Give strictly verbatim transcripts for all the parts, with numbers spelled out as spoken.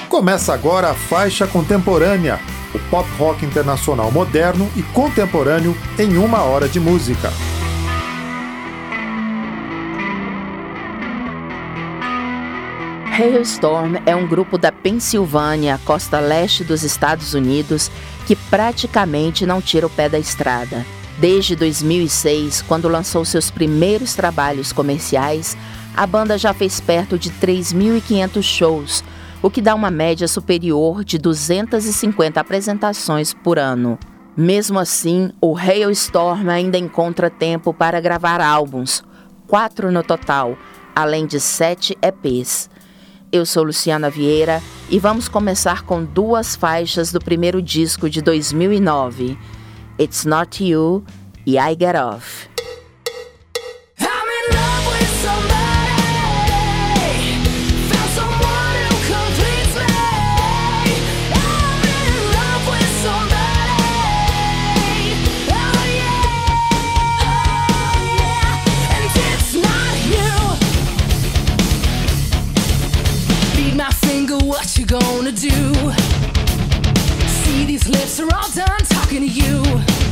Começa agora a faixa contemporânea, o pop rock internacional moderno e contemporâneo em uma hora de música. Halestorm é um grupo da Pensilvânia, costa leste dos Estados Unidos, que praticamente não tira o pé da estrada. Desde dois mil e seis, quando lançou seus primeiros trabalhos comerciais, a banda já fez perto de três mil e quinhentos shows, o que dá uma média superior de duzentas e cinquenta apresentações por ano. Mesmo assim, o Halestorm ainda encontra tempo para gravar álbuns, quatro no total, além de sete E Pês. Eu sou Luciana Vieira e vamos começar com duas faixas do primeiro disco de dois mil e nove, It's Not You e I Get Off. What you gonna do? See, these lips are all done talking to you.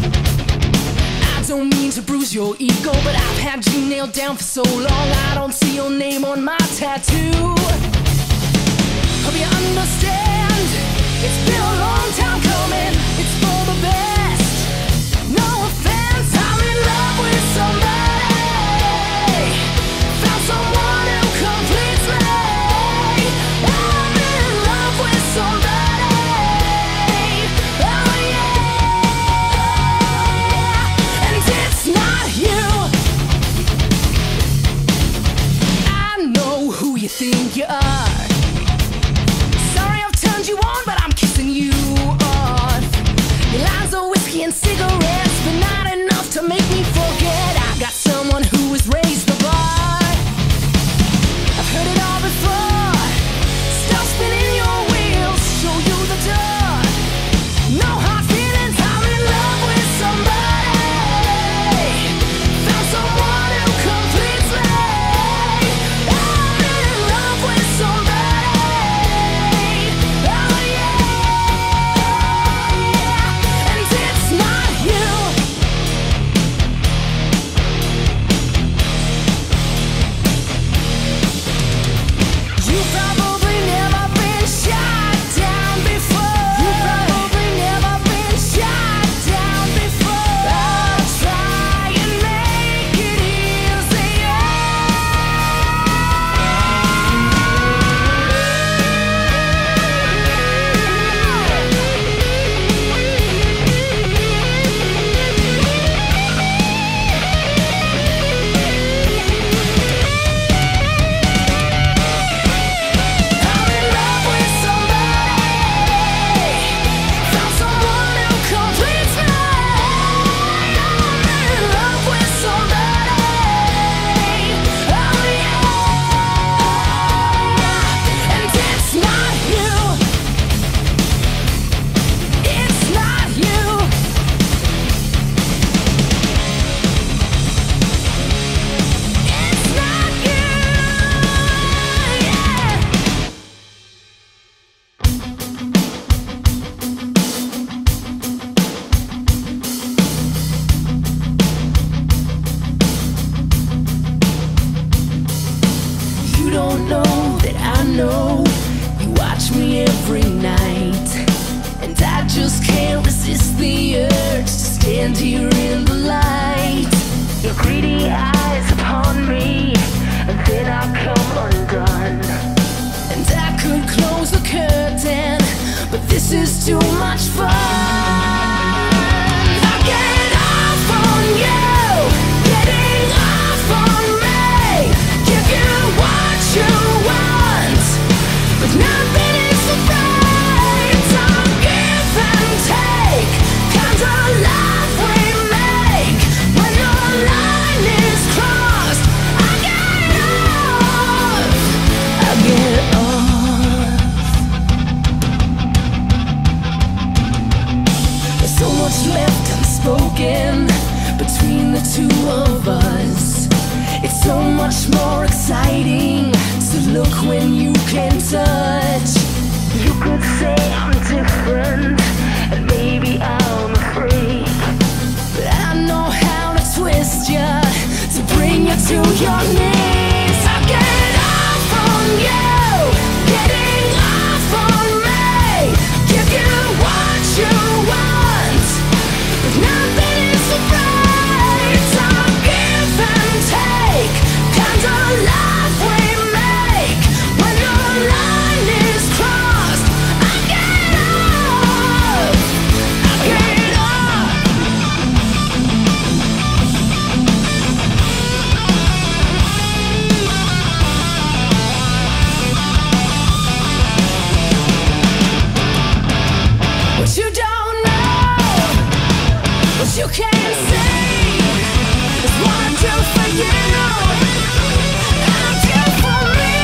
I don't mean to bruise your ego, but I've had you nailed down for so long, I don't see your name on my tattoo. Hope you understand, it's been a long time coming, it's for the best. No offense, I'm in love with somebody, found someone who completes me. Think you are. Sorry I've turned you on, but I'm kissing you off. Your lines of whiskey and cigarettes, but not enough to make me forget I got someone who has raised the bar. I've heard it all before. Stop spinning your wheels, show you the door. No hard feelings, I'm in love with somebody, found someone who completes me. your knees. I get off on you, getting off on me. Give you what you want, but nothing is so right. It's a give and take kind of life we make. When the line is crossed, I get off, I get off. What you don't know, what you can't see, is what I do for you, I do for me.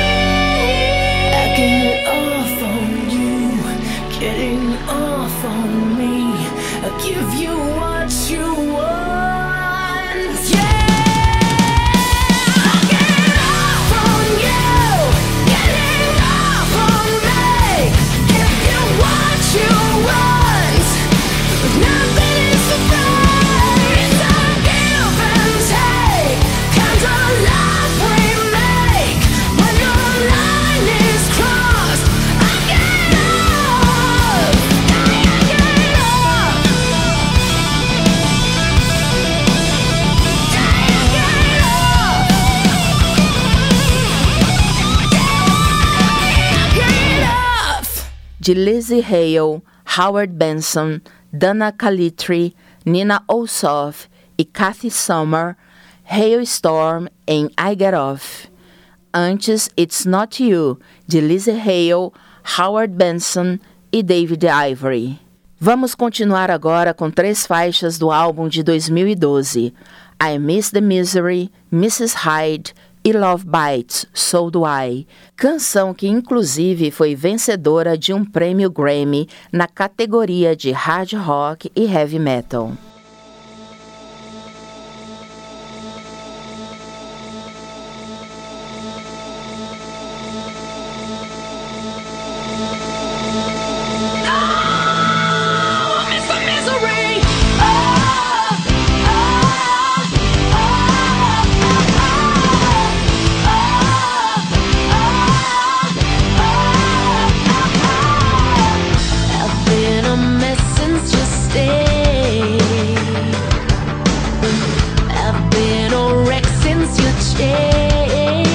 I get off on you, getting off on me. I give you what you want, yeah. I get off on you, getting off on me. Give you what you want, but nothing is so right. It's a give and take kind of life we make. When the line is crossed, I get off, I get off, I get off. De Lizzie Hale, Howard Benson, Dana Calitri, Nina Ossoff e Kathy Summer, Hailstorm em I Get Off. Antes, It's Not You, de Lizzie Hale, Howard Benson e David Ivory. Vamos continuar agora com três faixas do álbum de dois mil e doze, I Miss the Misery, missus Hyde e Love Bites, So Do I, canção que inclusive foi vencedora de um prêmio Grammy na categoria de hard rock e heavy metal. Oh, I miss the misery. Oh, oh, oh, oh, oh. I've been a mess since you stayed. I've been a wreck since you changed.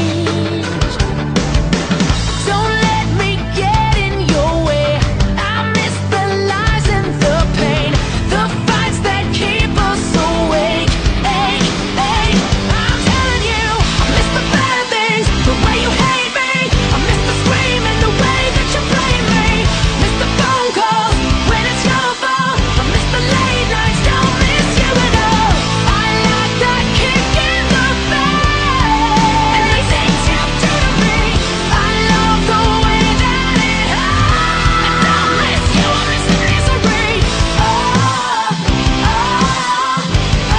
Don't let me get in your way. I miss the lies and the pain, the fights that keep us awake. Hey, hey, I'm telling you, I miss the bad things, the way you hate me. I miss the scream and the way that you blame me. Miss the phone calls when it's your fault. I miss the late nights, don't miss you at all. I like that kick in the face, and the things you do to me. I love the way that it hurts, and I miss you, I miss the misery. Oh, oh, oh,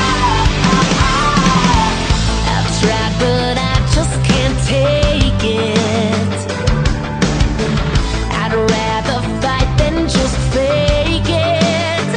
oh. I've tried, but I just can't take it. I'd rather fight than just fake it.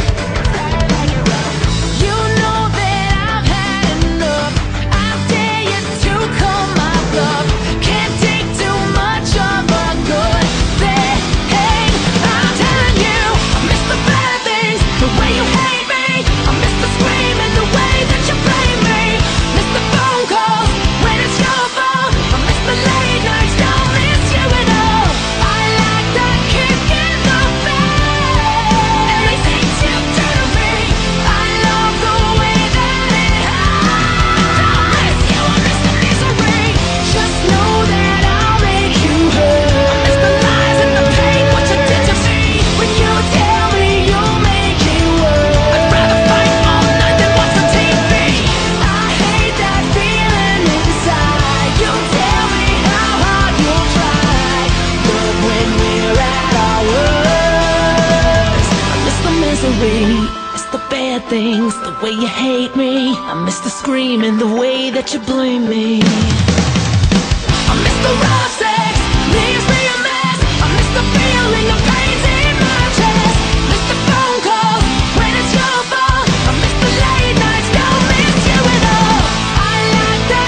You know that I've had enough. I dare you to call my bluff. Can't take too much of a good thing. I'm telling you, I miss the bad things, the way you hate me. I miss the scream and the way that you blame me. Miss the phone calls when it's your fault. I miss the late nights, don't miss you at all. I like that kick in the face, and the things you do to me. I love the way that it hurts. I miss you, I miss the misery. Just know that I'll make you hurt. I miss the lies and the pain, what you did to me. When you tell me you'll make it work, I'd rather fight all night than watch the T V. I hate that feeling inside. You tell me how hard you'll try, but when we're at our worst, I miss the misery. It's the bad things, the way you hate me. I miss the scream and the way that you blame me. I miss the rough sex, leaves me a mess. I miss the feeling of pains in my chest. Miss the phone calls when it's your fault. I miss the late nights, don't miss you at all. I like that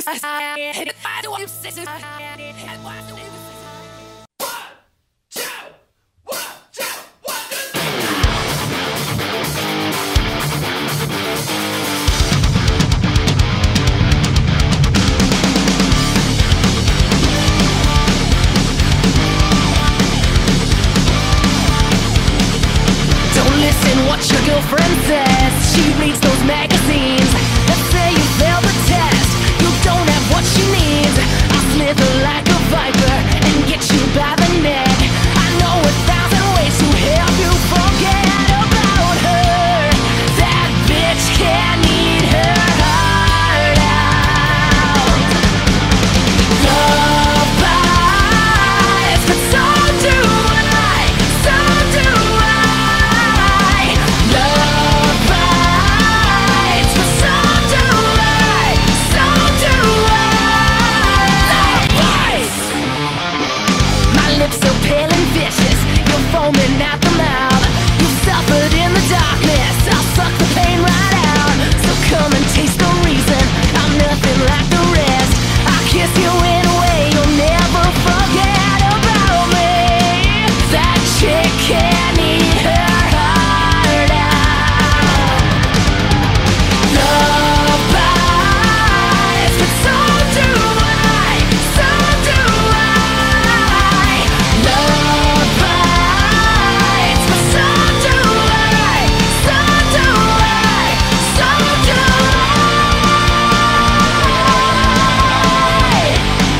What your girlfriend says. She reads those magazines that say you failed the test. You don't have what she needs. I'll slither like a viper and get you by the neck. I know a thousand ways to help you forget about her. That bitch can't eat her heart out. Love bites, but so do I, so do I. So pale and vicious, you're foaming at the mouth. You've suffered in the darkness, I'll suck the pain right out. So come and taste the reason I'm nothing like the rest. I'll kiss you in a way you'll never forget about me. That chick can't eat her heart out. Love bites, but so do I, so do I. Love bites, but so do I, so do I, so do I.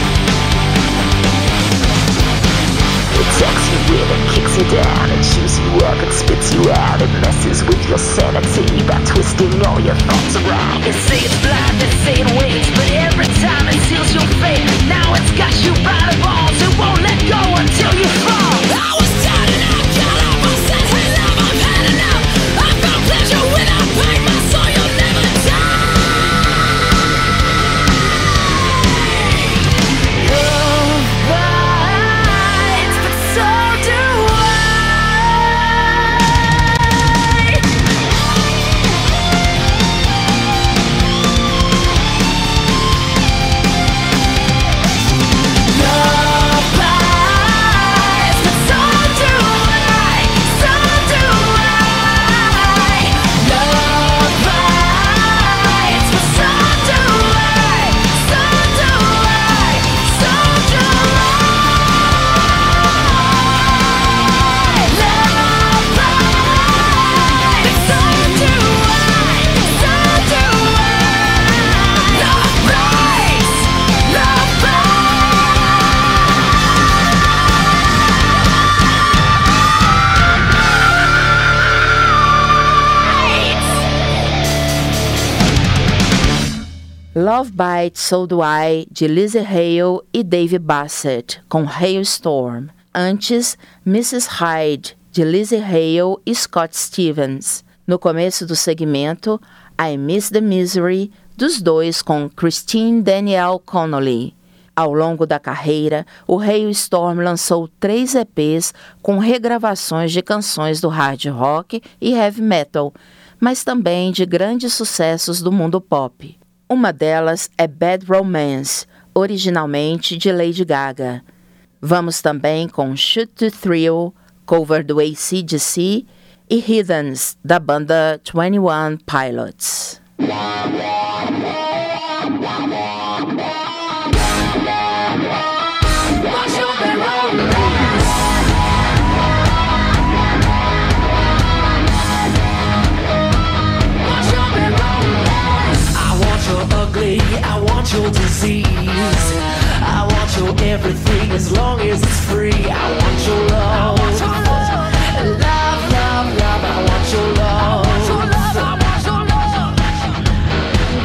It tucks you in and kicks you down and chews you up and spits you out. It messes with your sanity by twisting all your thoughts around. They say it's blind, they say it waits, but every time it seals your fate. Now it's got you by the balls, it won't let go until you fall. I was down and I got up, I said, hey love, I've had enough. I found pleasure without pain, my soul, you'll never die. Love bites, but so do Love bites, but so do I, so do I. Love bites, but so do I, so do I, so do I. Love bites, but so do I, so do I. Love bites, love bites. Love Bites, So Do I, de Lizzie Hale e Dave Bassett, com Hailstorm. Antes, missus Hyde, de Lizzie Hale e Scott Stevens. No começo do segmento, I Miss the Misery, dos dois com Christine Danielle Connolly. Ao longo da carreira, o Hailstorm lançou três E Pês com regravações de canções do hard rock e heavy metal, mas também de grandes sucessos do mundo pop. Uma delas é Bad Romance, originalmente de Lady Gaga. Vamos também com Shoot to Thrill, cover do A C D C, e Heathens, da banda twenty one Pilots. I want your disease. I want your everything as long as it's free. I want your love. Love, love, love. I want your love. I want your love. I want your love.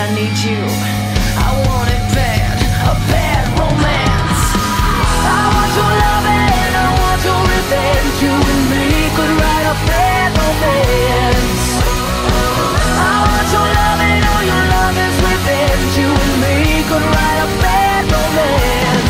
I need you. I want it bad, a bad romance. I want your love and I want your revenge. You and me could write a bad romance. I want your love and all your love is revenge. You and me could write a bad romance.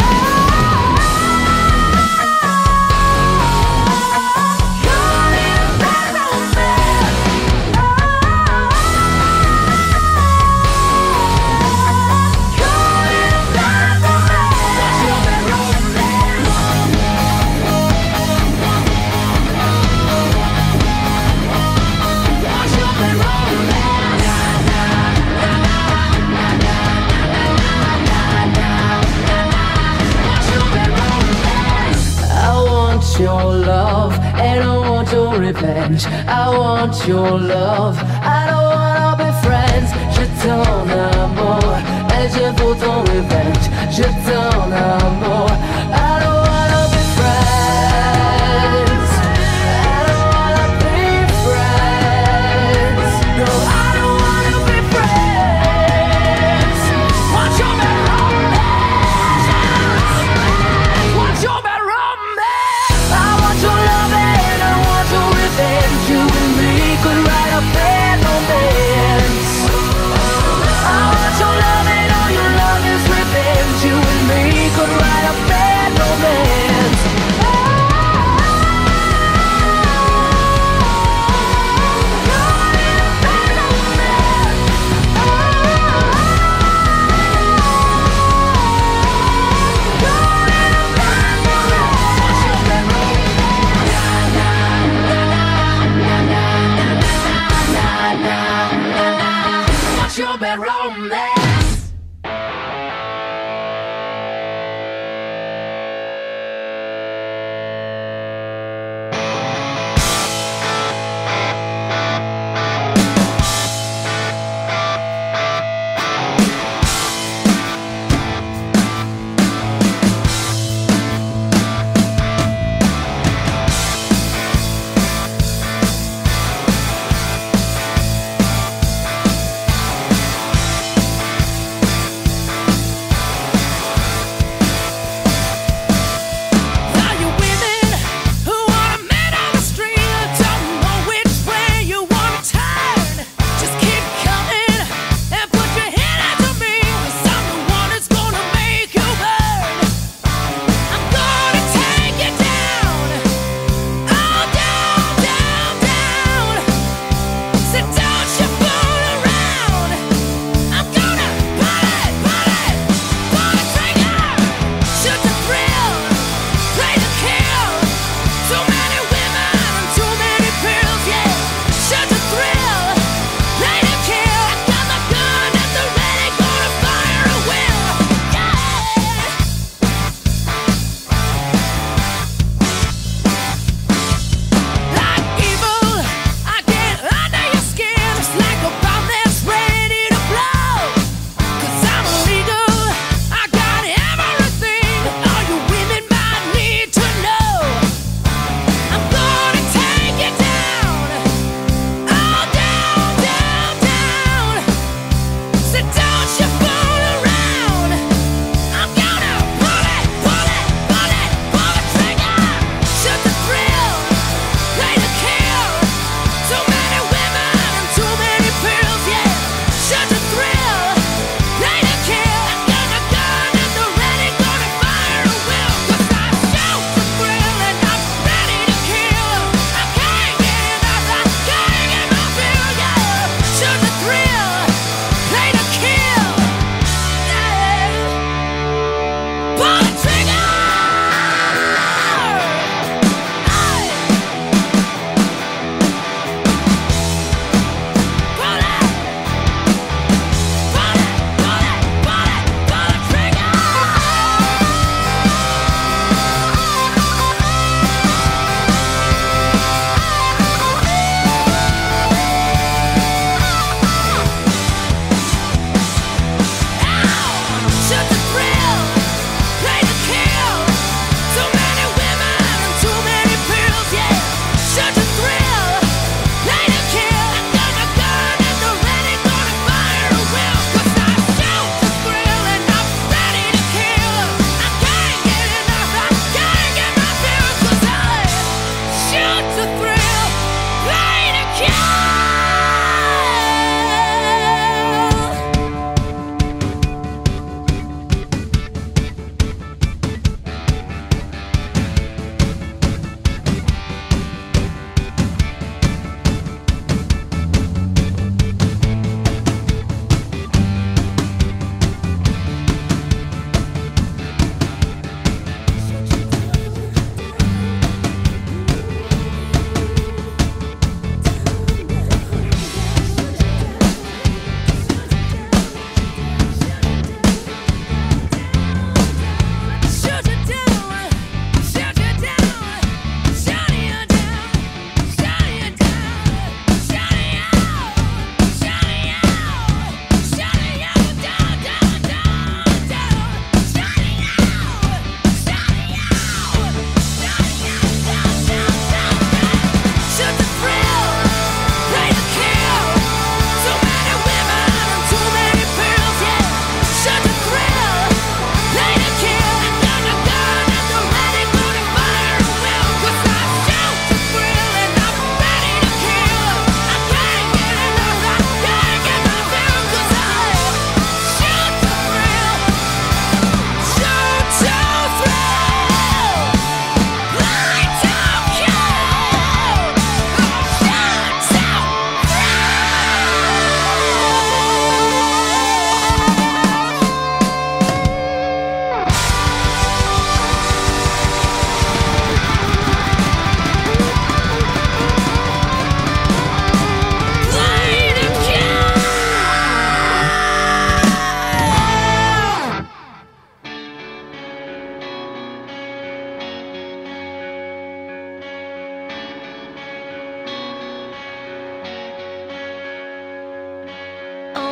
Your love and I want your revenge. I want your love. I don't wanna be friends. Je t'en amour et je veux ton revenge. Je t'en amour. I don't wanna be friends. I don't wanna be friends. No, I don't wanna be friends. Want your bad romance. Want your bad romance. I want your love and I want your revenge. You and me could write a bad romance. I want your love and all your love is revenge. You and me could write a bad romance.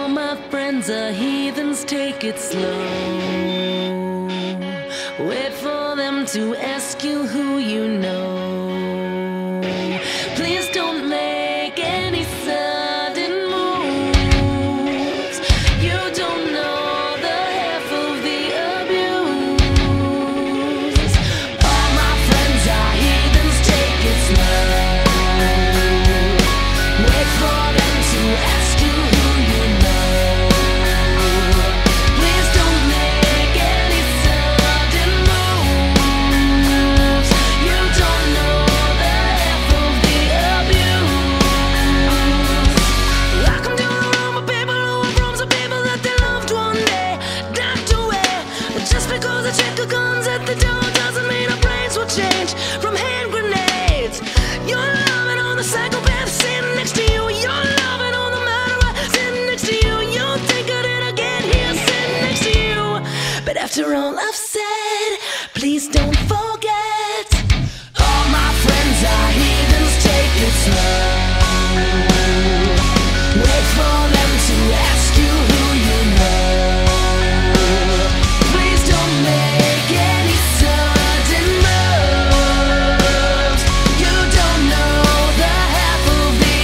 All my friends are heathens, take it slow. Wait for them to ask you who you know. Please don't make any sudden moves. You don't know the half of the abuse. All my friends are heathens, take it slow. Wait for them to ask you who you know. Please don't make any sudden moves. You don't know the half of the abuse. Welcome to the room of people who are from some people that they loved one day docked away. Just because a checker comes at the door doesn't mean our brains will change from hand grenades. You're loving on the psychopath sitting next to you. You're loving on the murderer sitting next to you. You think of it again here sitting next to you. But after all I've said, please don't forget. All my friends are heathens, take it slow. Wait for them to ask you who you know. Please don't make any sudden moves. You don't know the half of the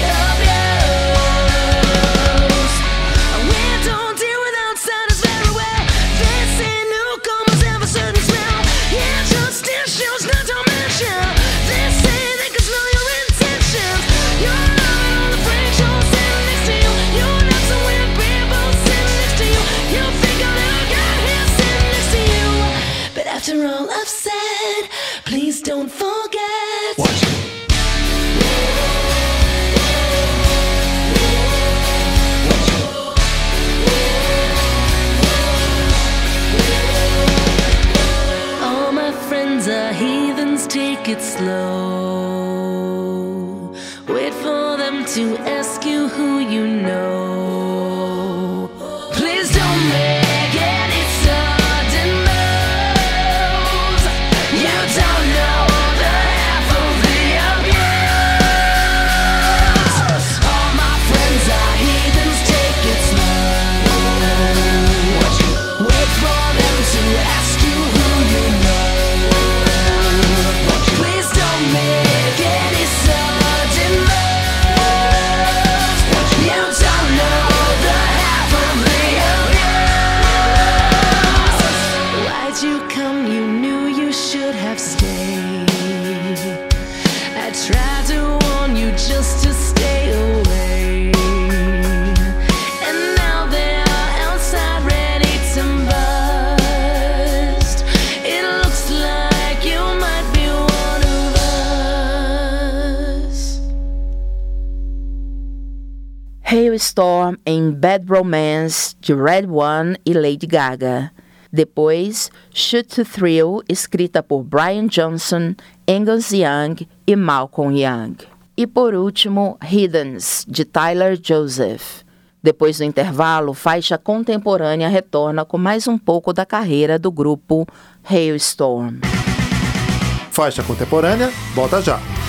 abuse. We don't deal with outsiders very well. They say newcomers have a certain smell. Yeah, just issues not to mention. They say they can smell your intentions. You're loving on the freight show sitting next to you. You're not some weird people sitting next to you. You think I'll never get here sitting next to you. But after all I've said, please don't forget. What? All my friends are heathens, take it slow. Wait for them to ask you who you know. Please don't make any sudden moves. You don't know the half of the abuse. All my friends are heathens, take it slow. Wait for them to ask you who you know. Please don't make any sudden moves. You don't know the half of the abuse. Why'd you come? You knew you should have stayed. I tried to warn you just to stay away. And now they are outside ready to bust. It looks like you might be one of us. Hailstorm em Bad Romance, de Red One e Lady Gaga. Depois, Shoot to Thrill, escrita por Brian Johnson, Angus Young e Malcolm Young. E por último, Heathens, de Tyler Joseph. Depois do intervalo, faixa contemporânea retorna com mais um pouco da carreira do grupo Hailstorm. Faixa contemporânea, volta já.